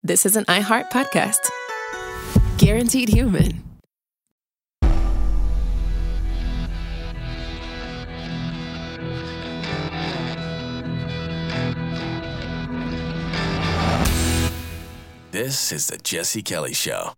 this is an iHeart podcast. Guaranteed Human. This is the Jesse Kelly Show.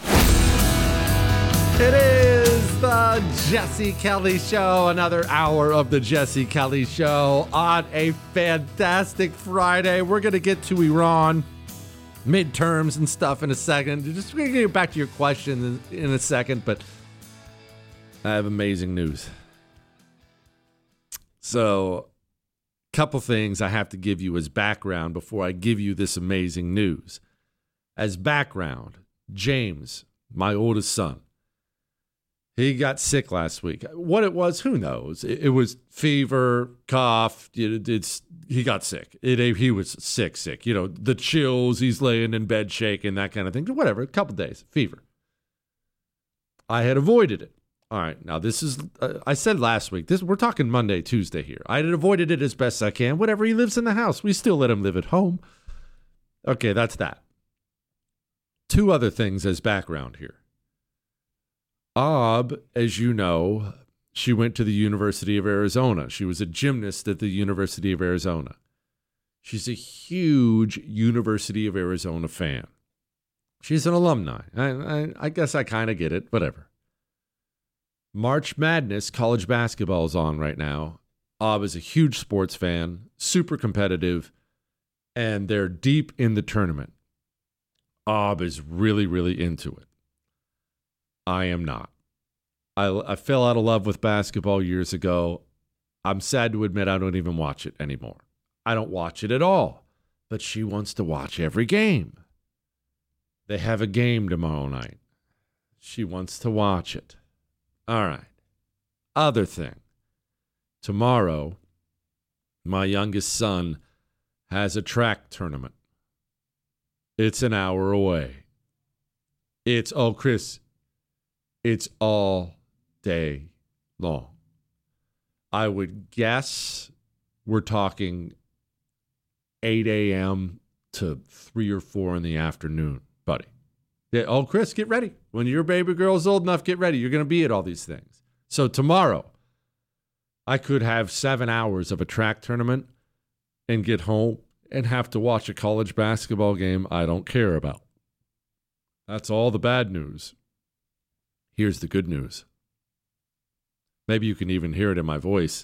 It is the Jesse Kelly Show, another hour of the Jesse Kelly Show on a fantastic Friday. We're going to get to Iran, midterms and stuff in a second. Just going to get back to your question in a second, but I have amazing news. So, a couple things I have to give you as background before I give you this amazing news. As background, James, my oldest son, he got sick last week. What it was, who knows? It was fever, cough. He got sick. He was sick. You know, the chills, he's laying in bed shaking, that kind of thing. Whatever, a couple days, fever. I had avoided it. All right, now this is, I said last week, we're talking Monday, Tuesday here. I had avoided it as best I can. Whatever, he lives in the house. We still let him live at home. Okay, that's that. Two other things as background here. As you know, she went to the University of Arizona. She was a gymnast at the University of Arizona. She's a huge University of Arizona fan. She's an alumni. I guess I kind of get it, whatever. March Madness, college basketball is on right now. Is a huge sports fan, super competitive, and they're deep in the tournament. Is really, really into it. I am not. I fell out of love with basketball years ago. I'm sad to admit I don't even watch it anymore. I don't watch it at all. But she wants to watch every game. They have a game tomorrow night. She wants to watch it. All right. Other thing. Tomorrow, my youngest son has a track tournament. It's an hour away. Chris, it's all day long. I would guess we're talking 8 a.m. to 3 or 4 in the afternoon, buddy. Yeah, Chris, get ready. When your baby girl's old enough, get ready. You're going to be at all these things. So tomorrow, I could have 7 hours of a track tournament and get home and have to watch a college basketball game I don't care about. That's all the bad news. Here's the good news. Maybe you can even hear it in my voice.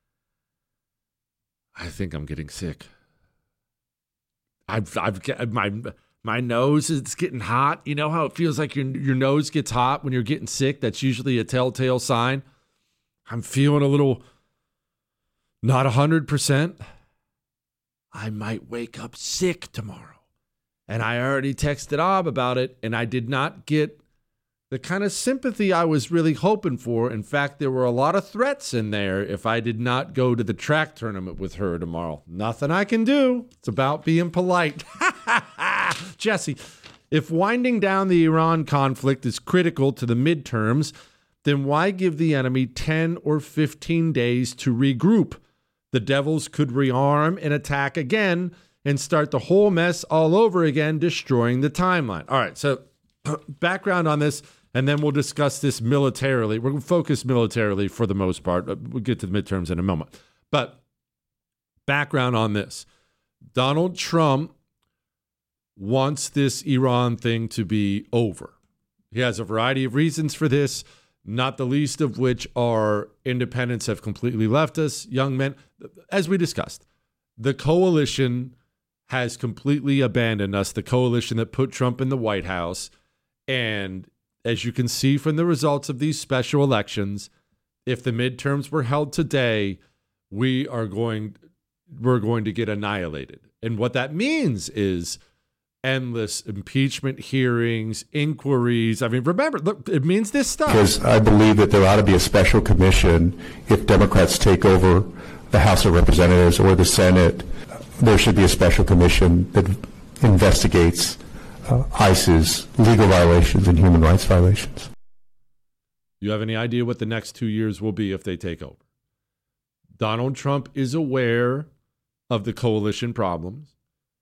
I think I'm getting sick. I've got my nose is getting hot. You know how it feels like your nose gets hot when you're getting sick? That's usually a telltale sign. I'm feeling a little not 100%. I might wake up sick tomorrow. And I already texted about it, and I did not get the kind of sympathy I was really hoping for. In fact, there were a lot of threats in there if I did not go to the track tournament with her tomorrow. Nothing I can do. It's about being polite. Jesse, if winding down the Iran conflict is critical to the midterms, then why give the enemy 10 or 15 days to regroup? The Devils could rearm and attack again and start the whole mess all over again, destroying the timeline. All right, so background on this, and then we'll discuss this militarily. We're going to focus militarily for the most part. We'll get to the midterms in a moment. But background on this. Donald Trump wants this Iran thing to be over. He has a variety of reasons for this, not the least of which are independents have completely left us, young men. As we discussed, the coalition has completely abandoned us, the coalition that put Trump in the White House. And as you can see from the results of these special elections, if the midterms were held today, we're going to get annihilated. And what that means is endless impeachment hearings, inquiries. I mean, remember, look, it means this stuff. Because I believe that there ought to be a special commission if Democrats take over the House of Representatives or the Senate. There should be a special commission that investigates ICE's legal violations and human rights violations. You have any idea what the next 2 years will be if they take over? Donald Trump is aware of the coalition problems.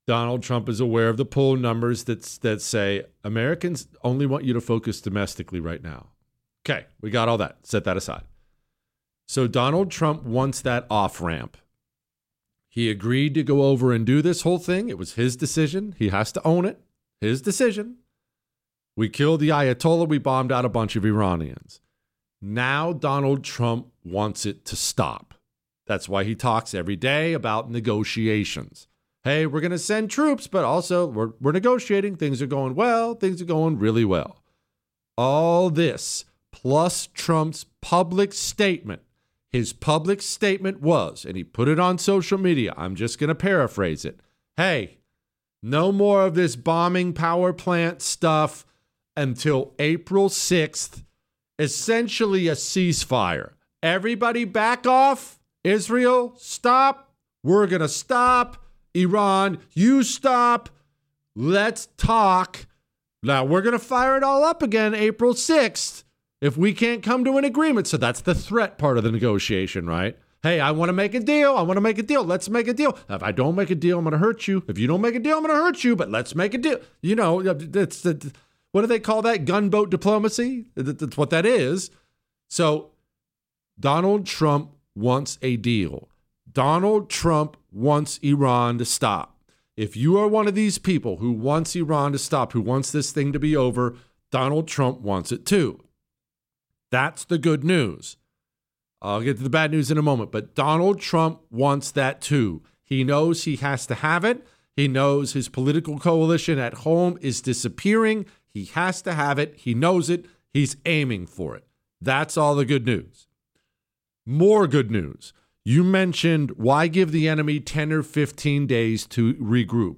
Donald Trump is aware of the poll numbers that say Americans only want you to focus domestically right now. Okay, we got all that. Set that aside. So Donald Trump wants that off-ramp. He agreed to go over and do this whole thing. It was his decision. He has to own it. His decision. We killed the Ayatollah. We bombed out a bunch of Iranians. Now Donald Trump wants it to stop. That's why he talks every day about negotiations. Hey, we're going to send troops, but also we're negotiating. Things are going well. Things are going really well. All this, plus Trump's public statement. His public statement was, and he put it on social media, I'm just going to paraphrase it. Hey, no more of this bombing power plant stuff until April 6th. Essentially a ceasefire. Everybody back off. Israel, stop. We're going to stop. Iran, you stop. Let's talk. Now, we're going to fire it all up again April 6th if we can't come to an agreement. So that's the threat part of the negotiation, right? Hey, I want to make a deal. I want to make a deal. Let's make a deal. If I don't make a deal, I'm going to hurt you. If you don't make a deal, I'm going to hurt you. But let's make a deal. You know, it's what do they call that? Gunboat diplomacy? That's what that is. So Donald Trump wants a deal. Donald Trump wants Iran to stop. If you are one of these people who wants Iran to stop, who wants this thing to be over, Donald Trump wants it too. That's the good news. I'll get to the bad news in a moment, but Donald Trump wants that too. He knows he has to have it. He knows his political coalition at home is disappearing. He has to have it. He knows it. He's aiming for it. That's all the good news. More good news. You mentioned why give the enemy 10 or 15 days to regroup.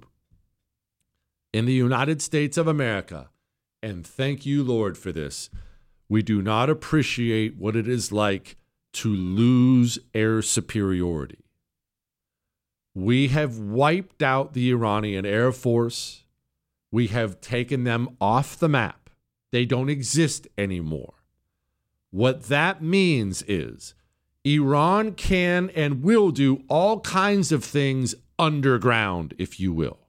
In the United States of America, and thank you, Lord, for this, we do not appreciate what it is like to lose air superiority. We have wiped out the Iranian Air Force. We have taken them off the map. They don't exist anymore. What that means is Iran can and will do all kinds of things underground, if you will.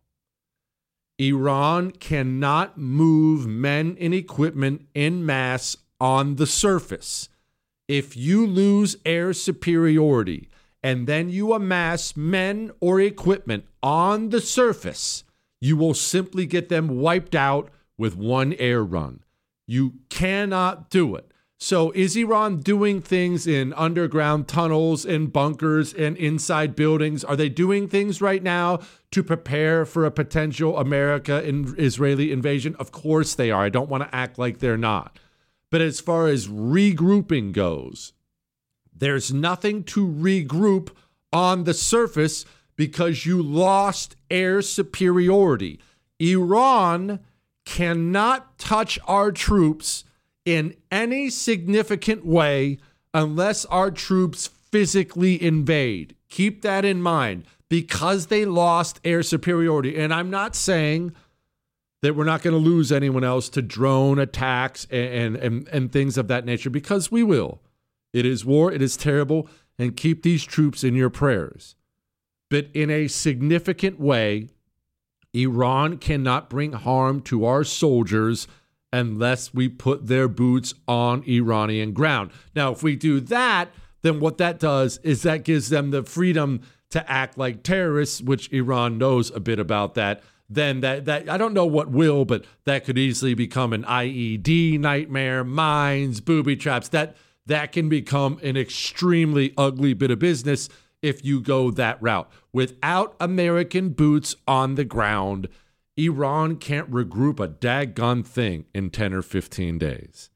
Iran cannot move men and equipment en masse on the surface. If you lose air superiority and then you amass men or equipment on the surface, you will simply get them wiped out with one air run. You cannot do it. So is Iran doing things in underground tunnels and bunkers and inside buildings? Are they doing things right now to prepare for a potential America and Israeli invasion? Of course they are. I don't want to act like they're not. But as far as regrouping goes, there's nothing to regroup on the surface because you lost air superiority. Iran cannot touch our troops in any significant way unless our troops physically invade. Keep that in mind because they lost air superiority. And I'm not saying that we're not going to lose anyone else to drone attacks and things of that nature, because we will. It is war. It is terrible. And keep these troops in your prayers. But in a significant way, Iran cannot bring harm to our soldiers unless we put their boots on Iranian ground. Now, if we do that, then what that does is that gives them the freedom to act like terrorists, which Iran knows a bit about that. Then that I don't know what will, but that could easily become an IED nightmare, mines, booby traps. That can become an extremely ugly bit of business if you go that route. Without American boots on the ground, Iran can't regroup a daggone thing in 10 or 15 days.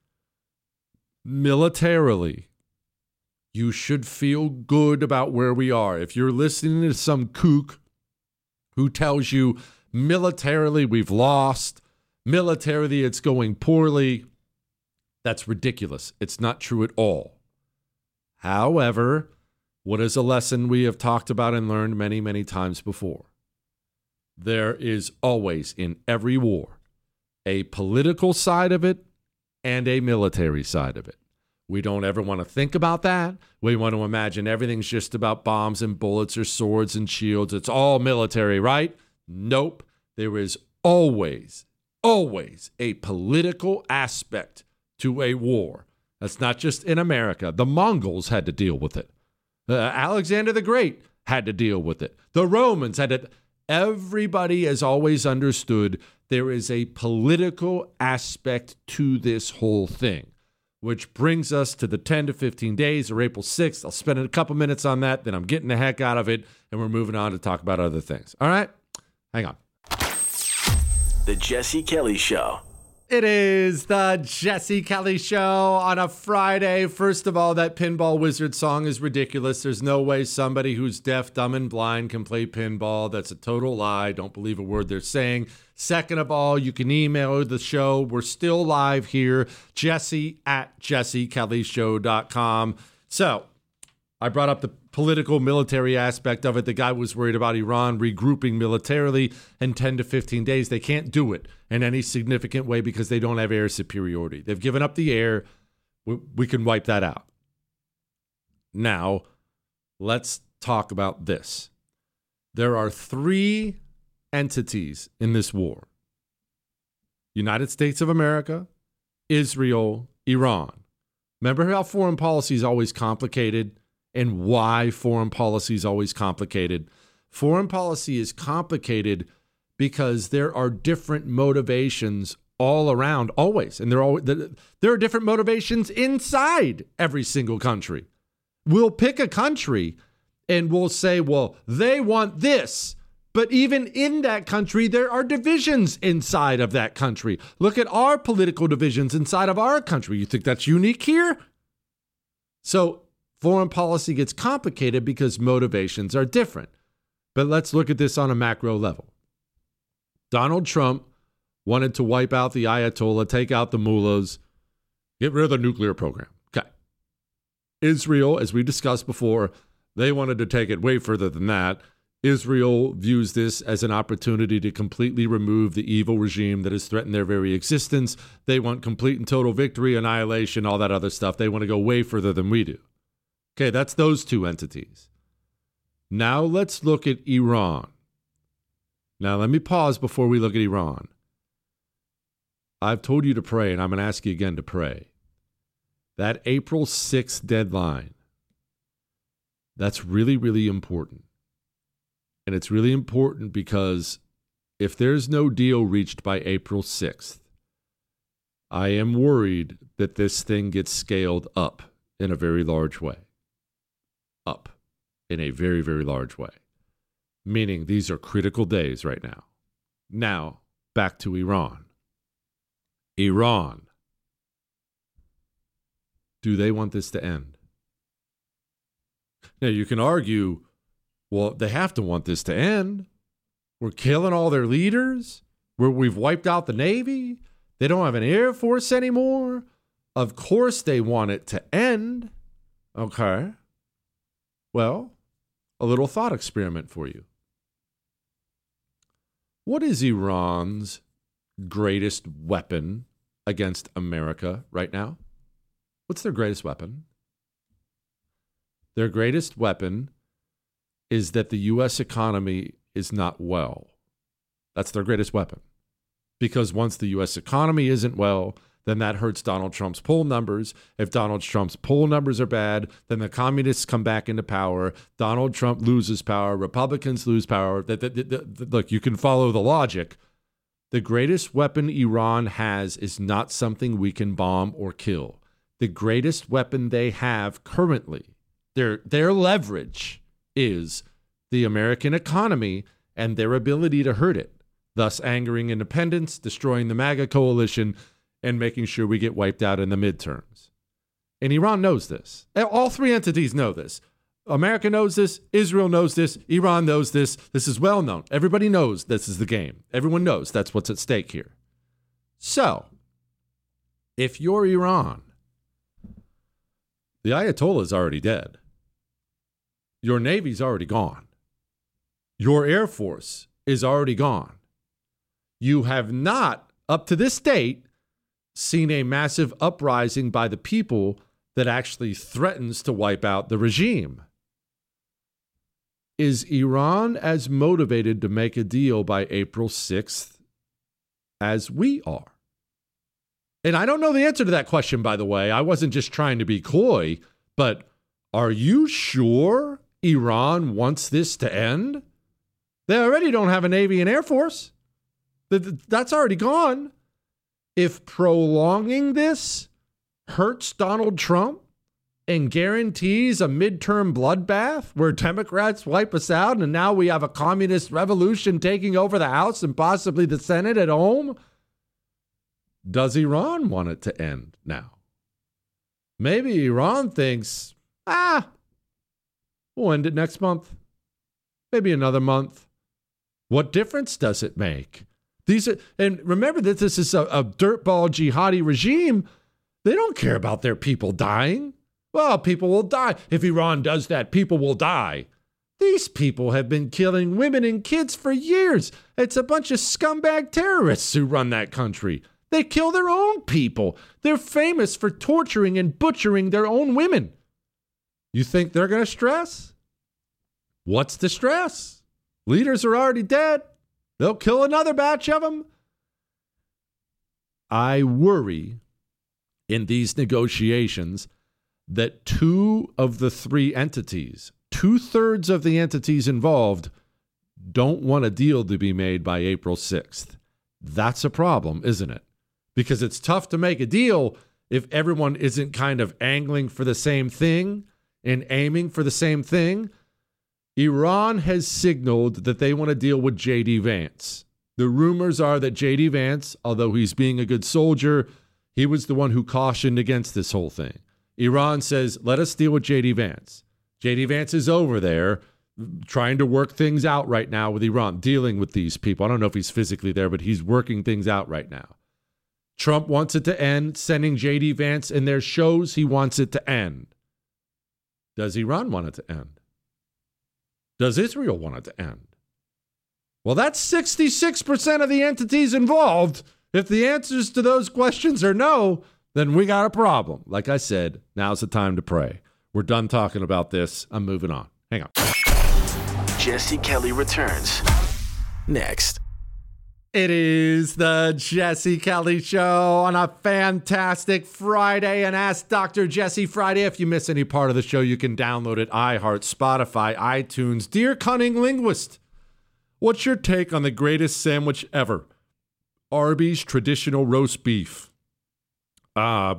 Militarily, you should feel good about where we are. If you're listening to some kook who tells you militarily we've lost, militarily it's going poorly, that's ridiculous. It's not true at all. However, what is a lesson we have talked about and learned many, many times before? There is always in every war a political side of it and a military side of it. We don't ever want to think about that. We want to imagine everything's just about bombs and bullets or swords and shields. It's all military, right? Nope. There is always a political aspect to a war. That's not just in America. The Mongols had to deal with it. Alexander the Great had to deal with it. The Romans had to. Everybody has always understood there is a political aspect to this whole thing, which brings us to the 10 to 15 days or April 6th. I'll spend a couple minutes on that, then I'm getting the heck out of it, and we're moving on to talk about other things. All right? Hang on. The Jesse Kelly Show. It is the Jesse Kelly Show on a Friday. First of all, that Pinball Wizard song is ridiculous. There's no way somebody who's deaf, dumb, and blind can play pinball. That's a total lie. Don't believe a word they're saying. Second of all, you can email the show. We're still live here, jesse@jessekellyshow.com. So I brought up the political military aspect of it. The guy was worried about Iran regrouping militarily in 10 to 15 days. They can't do it in any significant way because they don't have air superiority. They've given up the air. We can wipe that out. Now, let's talk about this. There are 3 entities in this war: United States of America, Israel, Iran. Remember how foreign policy is always complicated? And why foreign policy is always complicated. Foreign policy is complicated because there are different motivations all around, always. And there are different motivations inside every single country. We'll pick a country and we'll say, well, they want this. But even in that country, there are divisions inside of that country. Look at our political divisions inside of our country. You think that's unique here? So foreign policy gets complicated because motivations are different. But let's look at this on a macro level. Donald Trump wanted to wipe out the Ayatollah, take out the mullahs, get rid of the nuclear program. Okay. Israel, as we discussed before, they wanted to take it way further than that. Israel views this as an opportunity to completely remove the evil regime that has threatened their very existence. They want complete and total victory, annihilation, all that other stuff. They want to go way further than we do. Okay, that's those 2 entities. Now let's look at Iran. Now let me pause before we look at Iran. I've told you to pray, and I'm going to ask you again to pray. That April 6th deadline, that's really, really important. And it's really important because if there's no deal reached by April 6th, I am worried that this thing gets scaled up in a very large way. Up in a very, very large way. Meaning these are critical days right now. Now, back to Iran. Iran. Do they want this to end? Now, you can argue, well, they have to want this to end. We're killing all their leaders. We've wiped out the Navy. They don't have an Air Force anymore. Of course they want it to end. Okay. Well, a little thought experiment for you. What is Iran's greatest weapon against America right now? What's their greatest weapon? Their greatest weapon is that the U.S. economy is not well. That's their greatest weapon. Because once the U.S. economy isn't well, then that hurts Donald Trump's poll numbers. If Donald Trump's poll numbers are bad, then the communists come back into power. Donald Trump loses power. Republicans lose power. Look, you can follow the logic. The greatest weapon Iran has is not something we can bomb or kill. The greatest weapon they have currently, their leverage, is the American economy and their ability to hurt it, thus angering independents, destroying the MAGA coalition, and making sure we get wiped out in the midterms. And Iran knows this. All 3 entities know this. America knows this. Israel knows this. Iran knows this. This is well known. Everybody knows this is the game. Everyone knows that's what's at stake here. So, if you're Iran, the Ayatollah is already dead. Your Navy's already gone. Your Air Force is already gone. You have not, up to this date, seen a massive uprising by the people that actually threatens to wipe out the regime. Is Iran as motivated to make a deal by April 6th as we are? And I don't know the answer to that question, by the way. I wasn't just trying to be coy, but are you sure Iran wants this to end? They already don't have a Navy and Air Force. That's already gone. If prolonging this hurts Donald Trump and guarantees a midterm bloodbath where Democrats wipe us out and now we have a communist revolution taking over the House and possibly the Senate at home, does Iran want it to end now? Maybe Iran thinks, we'll end it next month. Maybe another month. What difference does it make? And remember that this is a dirtball jihadi regime. They don't care about their people dying. Well, people will die. If Iran does that, people will die. These people have been killing women and kids for years. It's a bunch of scumbag terrorists who run that country. They kill their own people. They're famous for torturing and butchering their own women. You think they're going to stress? What's the stress? Leaders are already dead. They'll kill another batch of them. I worry in these negotiations that two of the three entities, 2/3 of the entities involved, don't want a deal to be made by April 6th. That's a problem, isn't it? Because it's tough to make a deal if everyone isn't kind of angling for the same thing and aiming for the same thing. Iran has signaled that they want to deal with J.D. Vance. The rumors are that J.D. Vance, although he's being a good soldier, he was the one who cautioned against this whole thing. Iran says, let us deal with J.D. Vance. J.D. Vance is over there trying to work things out right now with Iran, dealing with these people. I don't know if he's physically there, but he's working things out right now. Trump wants it to end, sending J.D. Vance in their shows. He wants it to end. Does Iran want it to end? Does Israel want it to end? Well, that's 66% of the entities involved. If the answers to those questions are no, then we got a problem. Like I said, now's the time to pray. We're done talking about this. I'm moving on. Hang on. Jesse Kelly returns next. It is the Jesse Kelly Show on a fantastic Friday, and Ask Dr. Jesse Friday. If you miss any part of the show, you can download it, iHeart, Spotify, iTunes. Dear Cunning Linguist, what's your take on the greatest sandwich ever? Arby's traditional roast beef. I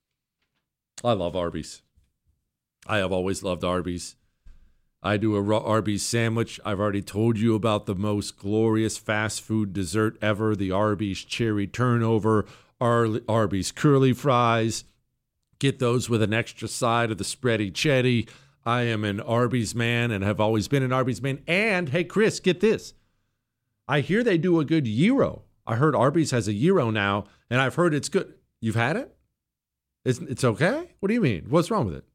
love Arby's. I have always loved Arby's. I do a Arby's sandwich. I've already told you about the most glorious fast food dessert ever, the Arby's cherry turnover, Arby's curly fries. Get those with an extra side of the spready cheddar. I am an Arby's man and have always been an Arby's man. And, hey, Chris, get this. I hear they do a good gyro. I heard Arby's has a gyro now, and I've heard it's good. You've had it? It's okay? What do you mean? What's wrong with it?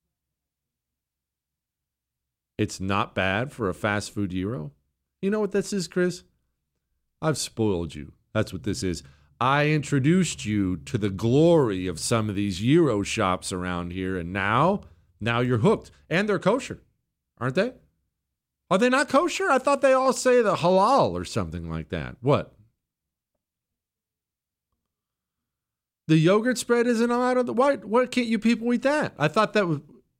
It's not bad for a fast food gyro? You know what this is, Chris? I've spoiled you. That's what this is. I introduced you to the glory of some of these gyro shops around here, and now you're hooked. And they're kosher, aren't they? Are they not kosher? I thought they all say the halal or something like that. What? The yogurt spread isn't allowed on the... Why can't you people eat that? I thought that was...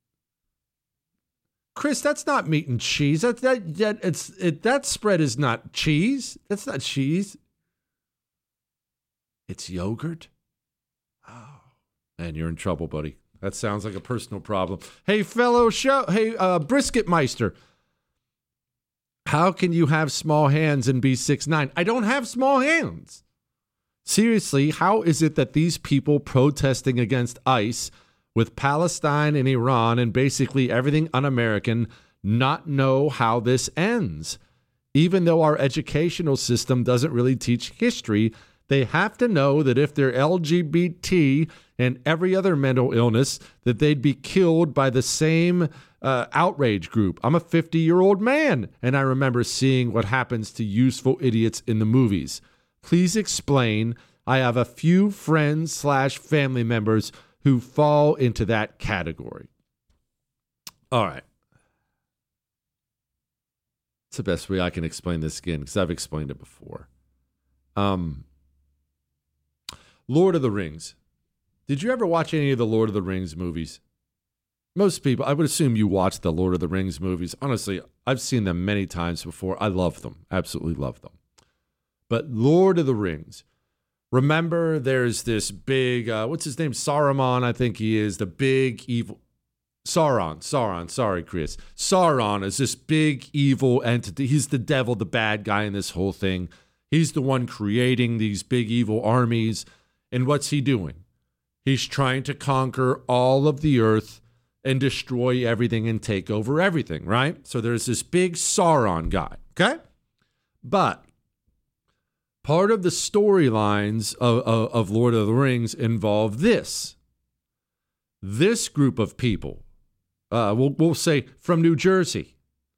Chris, that's not meat and cheese. That spread is not cheese. That's not cheese. It's yogurt. Oh, man, you're in trouble, buddy. That sounds like a personal problem. Hey, Brisket Meister. How can you have small hands and be 6'9"? I don't have small hands. Seriously, how is it that these people protesting against ICE with Palestine and Iran and basically everything un-American not know how this ends? Even though our educational system doesn't really teach history, they have to know that if they're LGBT and every other mental illness, that they'd be killed by the same outrage group. I'm a 50-year-old man, and I remember seeing what happens to useful idiots in the movies. Please explain. I have a few friends/family members who fall into that category. All right. It's the best way I can explain this again because I've explained it before. Lord of the Rings. Did you ever watch any of the Lord of the Rings movies? Most people, I would assume you watched the Lord of the Rings movies. Honestly, I've seen them many times before. I love them. Absolutely love them. But Lord of the Rings. Remember, there's this big, what's his name? Saruman, I think he is. The big evil. Sauron. Sorry, Chris. Sauron is this big evil entity. He's the devil, the bad guy in this whole thing. He's the one creating these big evil armies. And what's he doing? He's trying to conquer all of the earth and destroy everything and take over everything, right? So there's this big Sauron guy, okay? But part of the storylines of Lord of the Rings involve this. This group of people, we'll say from New Jersey.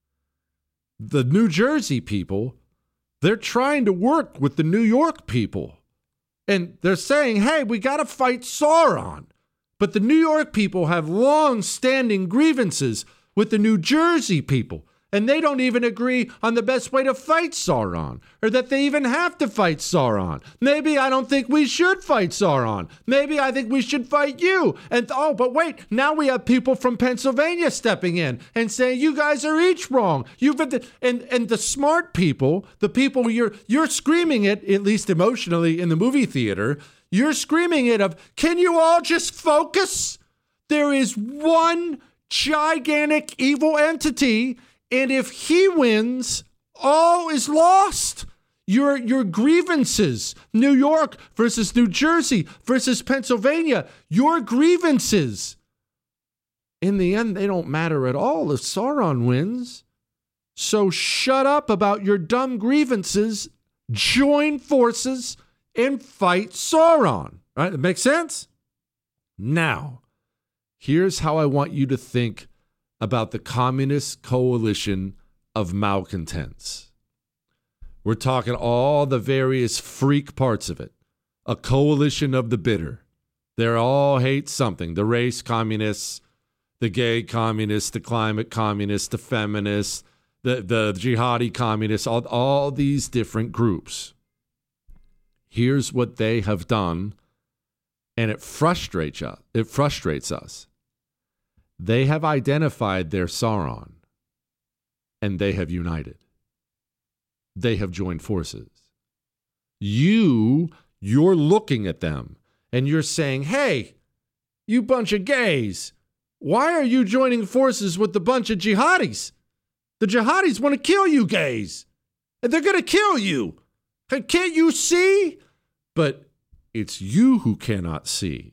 The New Jersey people, they're trying to work with the New York people. And they're saying, hey, we got to fight Sauron. But the New York people have long-standing grievances with the New Jersey people. And they don't even agree on the best way to fight Sauron, or that they even have to fight Sauron. Maybe I don't think we should fight Sauron. Maybe I think we should fight you. And but wait, now we have people from Pennsylvania stepping in and saying you guys are each wrong. And the smart people, the people you're screaming at least emotionally in the movie theater, you're screaming it of, can you all just focus? There is one gigantic evil entity. And if he wins, all is lost. Your grievances, New York versus New Jersey versus Pennsylvania, your grievances, in the end, they don't matter at all if Sauron wins. So shut up about your dumb grievances, join forces, and fight Sauron. Right? That makes sense? Now, here's how I want you to think about the communist coalition of malcontents. We're talking all the various freak parts of it. A coalition of the bitter. They all hate something. The race communists, the gay communists, the climate communists, the feminists, the jihadi communists, all these different groups. Here's what they have done, and it frustrates us. They have identified their Sauron, and they have united. They have joined forces. You're looking at them, and you're saying, hey, you bunch of gays, why are you joining forces with the bunch of jihadis? The jihadis want to kill you gays, and they're going to kill you. Can't you see? But it's you who cannot see.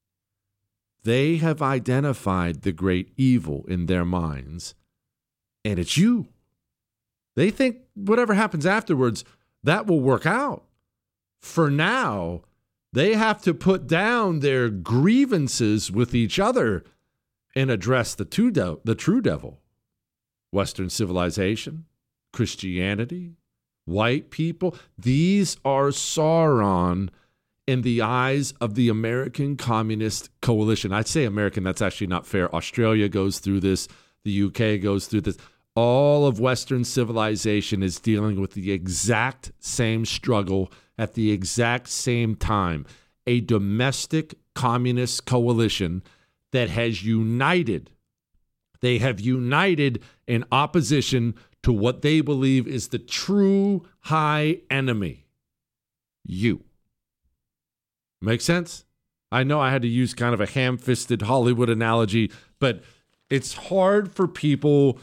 They have identified the great evil in their minds, and it's you. They think whatever happens afterwards, that will work out. For now, they have to put down their grievances with each other and address the true devil. Western civilization, Christianity, white people, these are Sauron in the eyes of the American Communist Coalition. I'd say American, that's actually not fair. Australia goes through this. The UK goes through this. All of Western civilization is dealing with the exact same struggle at the exact same time. A domestic communist coalition that has united. They have united in opposition to what they believe is the true high enemy. You. Make sense? I know I had to use kind of a ham-fisted Hollywood analogy, but it's hard for people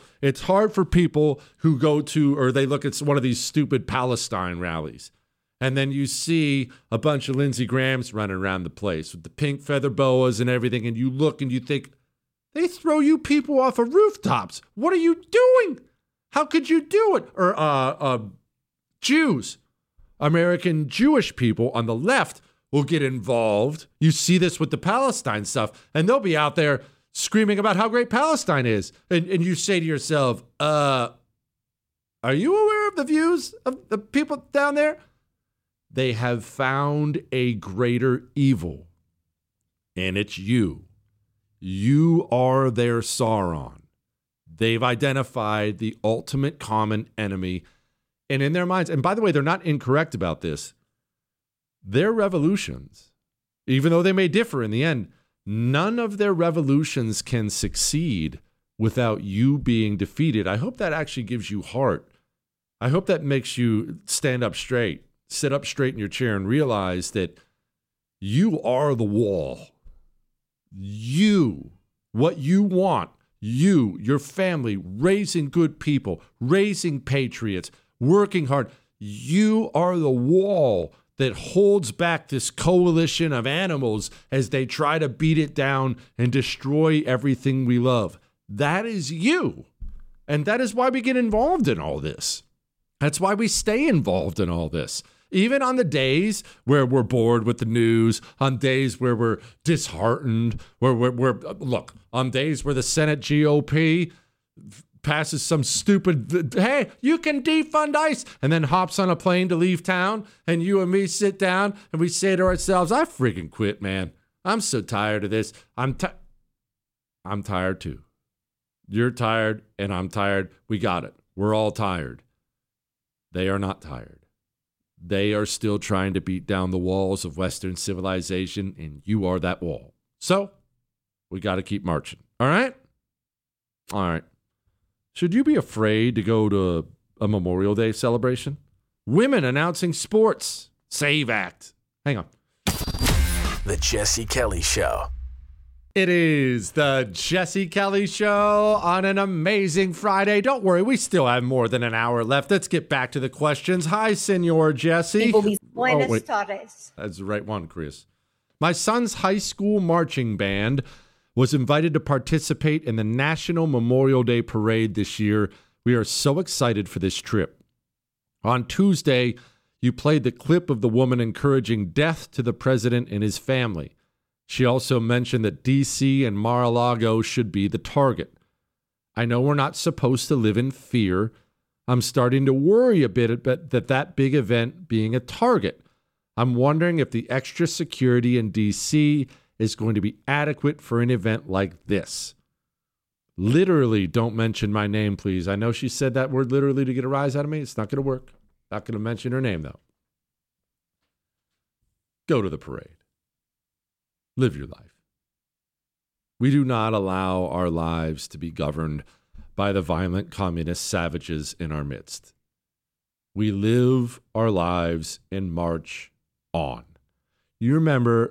who go to, or they look at one of these stupid Palestine rallies, and then you see a bunch of Lindsey Grahams running around the place with the pink feather boas and everything, and you look and you think, they throw you people off of rooftops. What are you doing? How could you do it? Or Jews, American Jewish people on the left will get involved. You see this with the Palestine stuff, and they'll be out there screaming about how great Palestine is. And you say to yourself, are you aware of the views of the people down there? They have found a greater evil, and it's you. You are their Sauron. They've identified the ultimate common enemy. And in their minds, and by the way, they're not incorrect about this, their revolutions, even though they may differ in the end, none of their revolutions can succeed without you being defeated. I hope that actually gives you heart. I hope that makes you stand up straight, sit up straight in your chair and realize that you are the wall. You, what you want, you, your family, raising good people, raising patriots, working hard. You are the wall that holds back this coalition of animals as they try to beat it down and destroy everything we love. That is you. And that is why we get involved in all this. That's why we stay involved in all this. Even on the days where we're bored with the news, on days where we're disheartened, where look, on days where the Senate GOP passes some stupid, hey, you can defund ICE, and then hops on a plane to leave town, and you and me sit down, and we say to ourselves, I freaking quit, man. I'm so tired of this. I'm tired too. You're tired, and I'm tired. We got it. We're all tired. They are not tired. They are still trying to beat down the walls of Western civilization, and you are that wall. So, we got to keep marching. All right? All right. Should you be afraid to go to a Memorial Day celebration? Women announcing sports. Save Act. Hang on. The Jesse Kelly Show. It is the Jesse Kelly Show on an amazing Friday. Don't worry, we still have more than an hour left. Let's get back to the questions. Hi, Senor Jesse. Buenas tardes. That's the right one, Chris. My son's high school marching band was invited to participate in the National Memorial Day Parade this year. We are so excited for this trip. On Tuesday, you played the clip of the woman encouraging death to the president and his family. She also mentioned that D.C. and Mar-a-Lago should be the target. I know we're not supposed to live in fear. I'm starting to worry a bit that big event being a target. I'm wondering if the extra security in D.C. is going to be adequate for an event like this. Literally, don't mention my name, please. I know she said that word literally to get a rise out of me. It's not going to work. Not going to mention her name, though. Go to the parade. Live your life. We do not allow our lives to be governed by the violent communist savages in our midst. We live our lives and march on. Do you remember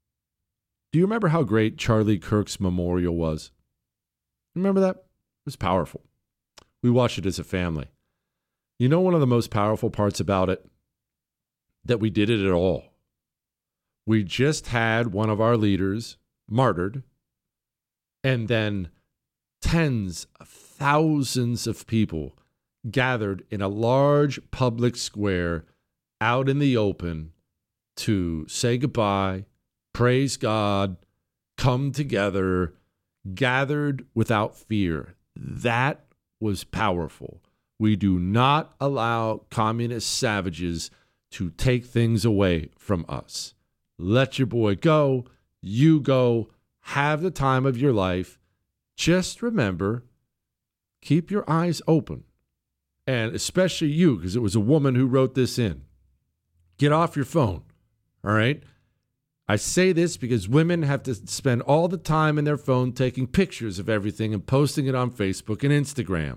how great Charlie Kirk's memorial was? Remember that? It was powerful. We watched it as a family. You know one of the most powerful parts about it? That we did it at all. We just had one of our leaders martyred, and then tens of thousands of people gathered in a large public square out in the open to say goodbye, praise God, come together, gathered without fear. That was powerful. We do not allow communist savages to take things away from us. Let your boy go. You go. Have the time of your life. Just remember, keep your eyes open. And especially you, because it was a woman who wrote this in. Get off your phone. All right? I say this because women have to spend all the time in their phone taking pictures of everything and posting it on Facebook and Instagram.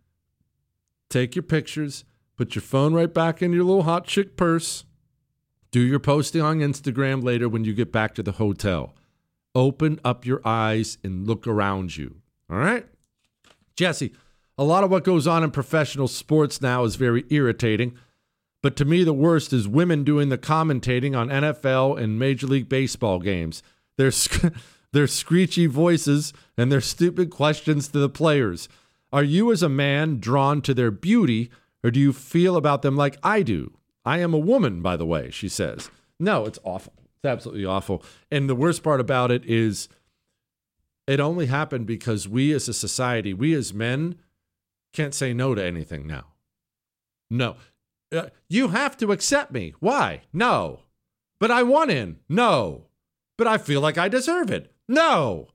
Take your pictures. Put your phone right back in your little hot chick purse. Do your posting on Instagram later when you get back to the hotel. Open up your eyes and look around you. All right? Jesse, a lot of what goes on in professional sports now is very irritating. But to me, the worst is women doing the commentating on NFL and Major League Baseball games. Their screechy voices and their stupid questions to the players. Are you as a man drawn to their beauty, or do you feel about them like I do? I am a woman, by the way, she says. No, it's awful. It's absolutely awful. And the worst part about it is it only happened because we as a society, we as men, can't say no to anything now. No. You have to accept me. Why? No. But I want in. No. But I feel like I deserve it. No.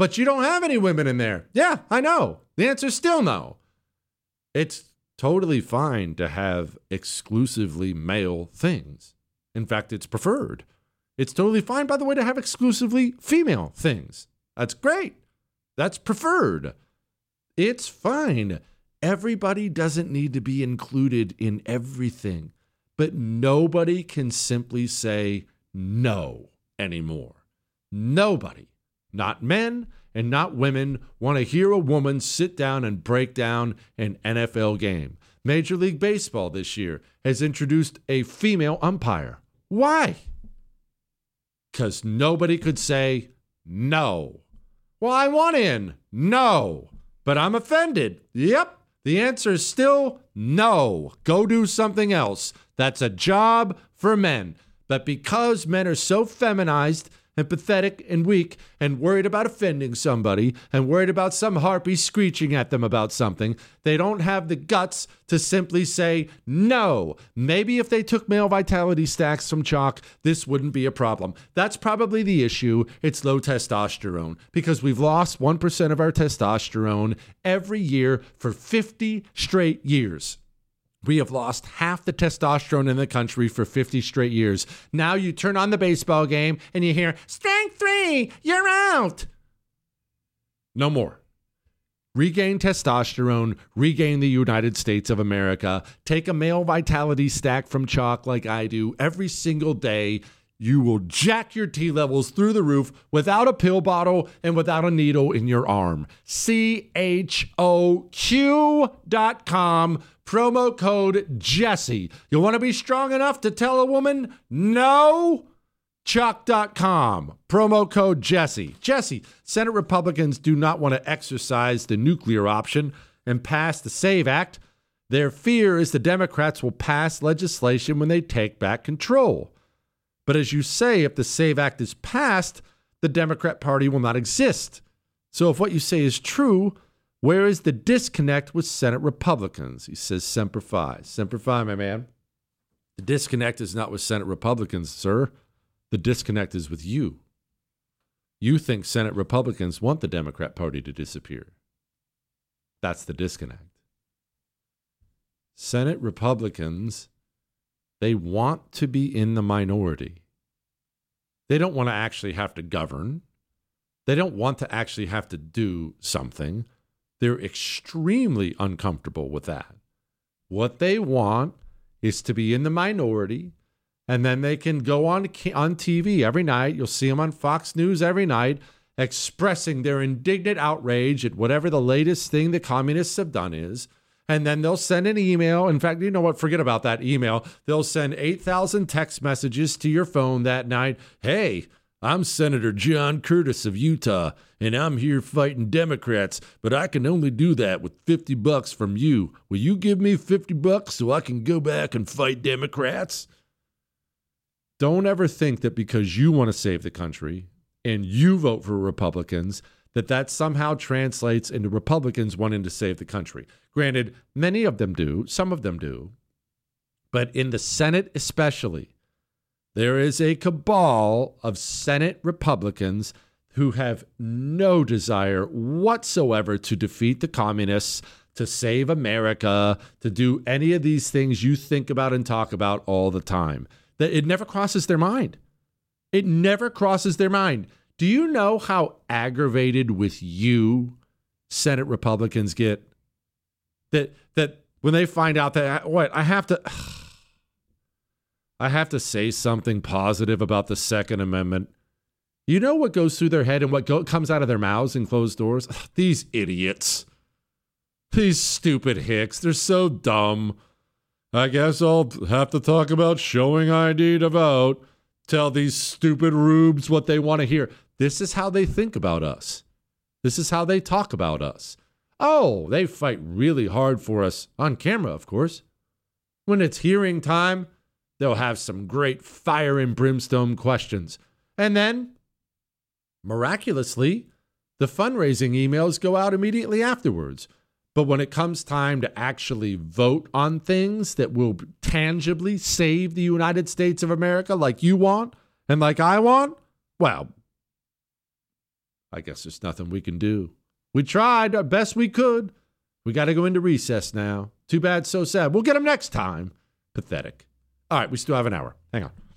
But you don't have any women in there. Yeah, I know. The answer is still no. It's totally fine to have exclusively male things. In fact, it's preferred. It's totally fine, by the way, to have exclusively female things. That's great. That's preferred. It's fine. Everybody doesn't need to be included in everything, but nobody can simply say no anymore. Nobody, not men and not women, want to hear a woman sit down and break down an NFL game. Major League Baseball this year has introduced a female umpire. Why? Because nobody could say no. Well, I want in. No. But I'm offended. Yep. The answer is still no. Go do something else. That's a job for men. But because men are so feminized and pathetic and weak and worried about offending somebody and worried about some harpy screeching at them about something, they don't have the guts to simply say no. Maybe if they took male vitality stacks from chalk, this wouldn't be a problem. That's probably the issue. It's low testosterone, because we've lost 1% of our testosterone every year for 50 straight years. We have lost half the testosterone in the country for 50 straight years. Now you turn on the baseball game and you hear, strike 3, you're out. No more. Regain testosterone, regain the United States of America. Take a male vitality stack from chalk like I do every single day. You will jack your T levels through the roof without a pill bottle and without a needle in your arm. CHOQ.com. Promo code Jesse. You'll want to be strong enough to tell a woman no? Chalk.com. Promo code Jesse. Jesse, Senate Republicans do not want to exercise the nuclear option and pass the SAVE Act. Their fear is the Democrats will pass legislation when they take back control. But as you say, if the SAVE Act is passed, the Democrat Party will not exist. So if what you say is true, where is the disconnect with Senate Republicans? He says, Semper Fi. Semper Fi, my man. The disconnect is not with Senate Republicans, sir. The disconnect is with you. You think Senate Republicans want the Democrat Party to disappear. That's the disconnect. Senate Republicans, they want to be in the minority. They don't want to actually have to govern. They don't want to actually have to do something. They're extremely uncomfortable with that. What they want is to be in the minority, and then they can go on TV every night. You'll see them on Fox News every night expressing their indignant outrage at whatever the latest thing the communists have done is. And then they'll send an email. In fact, you know what? Forget about that email. They'll send 8,000 text messages to your phone that night. Hey, I'm Senator John Curtis of Utah, and I'm here fighting Democrats, but I can only do that with $50 from you. Will you give me $50 so I can go back and fight Democrats? Don't ever think that because you want to save the country and you vote for Republicans, that somehow translates into Republicans wanting to save the country. Granted, many of them do, some of them do, but in the Senate especially, there is a cabal of Senate Republicans who have no desire whatsoever to defeat the communists, to save America, to do any of these things you think about and talk about all the time. That it never crosses their mind. It never crosses their mind. Do you know how aggravated with you Senate Republicans get? That when they find out that, I have to say something positive about the Second Amendment. You know what goes through their head and what comes out of their mouths in closed doors? These idiots. These stupid hicks. They're so dumb. I guess I'll have to talk about showing ID to vote. Tell these stupid rubes what they want to hear. This is how they think about us. This is how they talk about us. Oh, they fight really hard for us on camera, of course. When it's hearing time, they'll have some great fire and brimstone questions. And then, miraculously, the fundraising emails go out immediately afterwards. But when it comes time to actually vote on things that will tangibly save the United States of America like you want and like I want, well, I guess there's nothing we can do. We tried our best we could. We got to go into recess now. Too bad, so sad. We'll get them next time. Pathetic. All right, we still have an hour. Hang on.